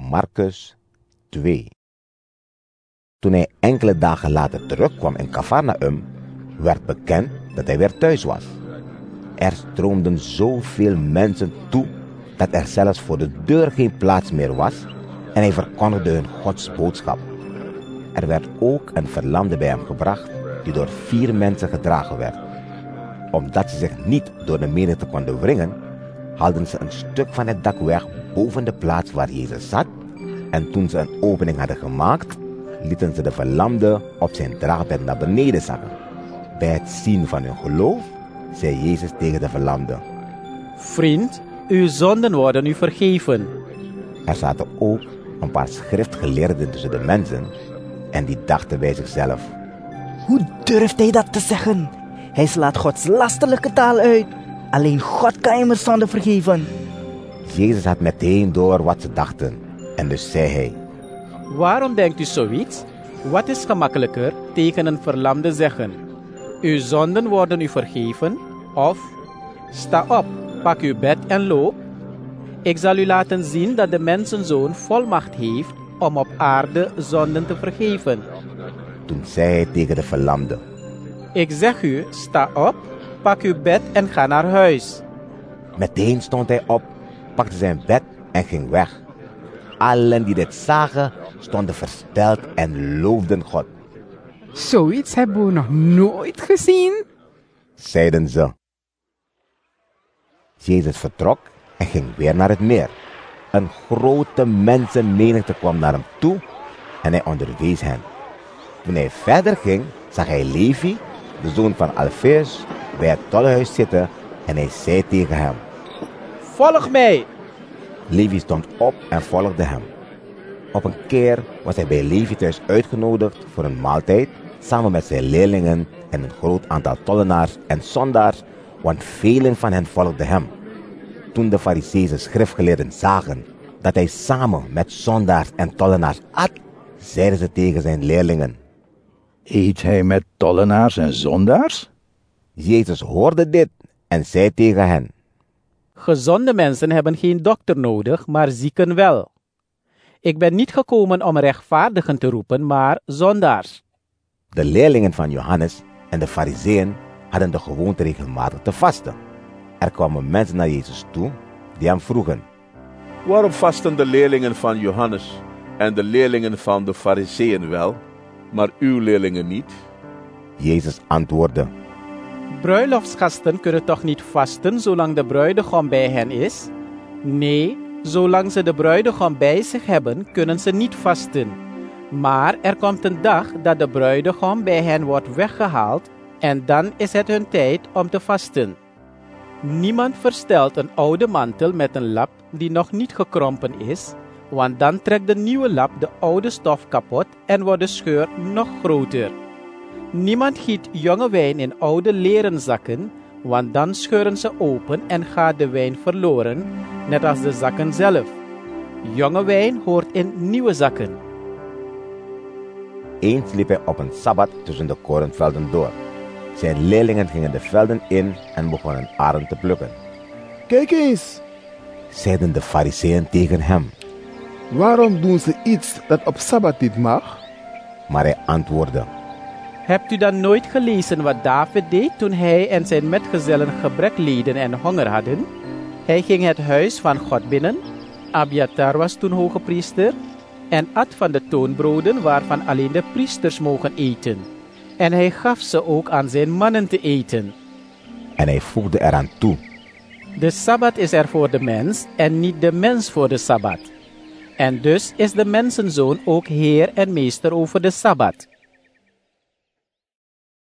Marcus 2. Toen hij enkele dagen later terugkwam in Cafarnaum, werd bekend dat hij weer thuis was. Er stroomden zoveel mensen toe dat er zelfs voor de deur geen plaats meer was en hij verkondigde hun Gods boodschap. Er werd ook een verlamde bij hem gebracht die door 4 mensen gedragen werd. Omdat ze zich niet door de menigte konden wringen, haalden ze een stuk van het dak weg boven de plaats waar Jezus zat en toen ze een opening hadden gemaakt, lieten ze de verlamde op zijn draagbed naar beneden zakken. Bij het zien van hun geloof zei Jezus tegen de verlamde: Vriend, uw zonden worden u vergeven. Er zaten ook een paar schriftgeleerden tussen de mensen en die dachten bij zichzelf: Hoe durft hij dat te zeggen? Hij slaat Gods lasterlijke taal uit. Alleen God kan hem zonde vergeven. Jezus had meteen door wat ze dachten en dus zei hij: Waarom denkt u zoiets? Wat is gemakkelijker tegen een verlamde zeggen? Uw zonden worden u vergeven, of sta op, pak uw bed en loop. Ik zal u laten zien dat de mensenzoon volmacht heeft om op aarde zonden te vergeven. Toen zei hij tegen de verlamde: Ik zeg u, sta op, pak uw bed en ga naar huis. Meteen stond hij op, pakte zijn bed en ging weg. Allen die dit zagen, stonden versteld en loofden God. Zoiets hebben we nog nooit gezien, Zeiden ze. Jezus vertrok en ging weer naar het meer. Een grote mensenmenigte kwam naar hem toe en hij onderwees hen. Toen hij verder ging, zag hij Levi, de zoon van Alfeus, bij het tollehuis zitten en hij zei tegen hem: Volg mij! Levi stond op en volgde hem. Op een keer was hij bij Levi thuis uitgenodigd voor een maaltijd, samen met zijn leerlingen en een groot aantal tollenaars en zondaars, want velen van hen volgden hem. Toen de Farizeeën schriftgeleerden zagen dat hij samen met zondaars en tollenaars at, zeiden ze tegen zijn leerlingen: Eet hij met tollenaars en zondaars? Jezus hoorde dit en zei tegen hen: Gezonde mensen hebben geen dokter nodig, maar zieken wel. Ik ben niet gekomen om rechtvaardigen te roepen, maar zondaars. De leerlingen van Johannes en de Farizeeën hadden de gewoonte regelmatig te vasten. Er kwamen mensen naar Jezus toe die hem vroegen: Waarom vasten de leerlingen van Johannes en de leerlingen van de Farizeeën wel, maar uw leerlingen niet? Jezus antwoordde: Bruiloftsgasten kunnen toch niet vasten zolang de bruidegom bij hen is? Nee, zolang ze de bruidegom bij zich hebben, kunnen ze niet vasten. Maar er komt een dag dat de bruidegom bij hen wordt weggehaald en dan is het hun tijd om te vasten. Niemand verstelt een oude mantel met een lap die nog niet gekrompen is, want dan trekt de nieuwe lap de oude stof kapot en wordt de scheur nog groter. Niemand giet jonge wijn in oude leren zakken, want dan scheuren ze open en gaat de wijn verloren, net als de zakken zelf. Jonge wijn hoort in nieuwe zakken. Eens liep hij op een sabbat tussen de korenvelden door. Zijn leerlingen gingen de velden in en begonnen aren te plukken. Kijk eens, Zeiden de Farizeeën tegen hem. waarom doen ze iets dat op Sabbat niet mag? Maar hij antwoordde: Hebt u dan nooit gelezen wat David deed toen hij en zijn metgezellen gebrek leden en honger hadden? Hij ging het huis van God binnen. Abiatar was toen hoge priester en at van de toonbroden waarvan alleen de priesters mogen eten. En hij gaf ze ook aan zijn mannen te eten. En hij voegde eraan toe: De Sabbat is er voor de mens en niet de mens voor de Sabbat. En dus is de mensenzoon ook heer en meester over de Sabbat.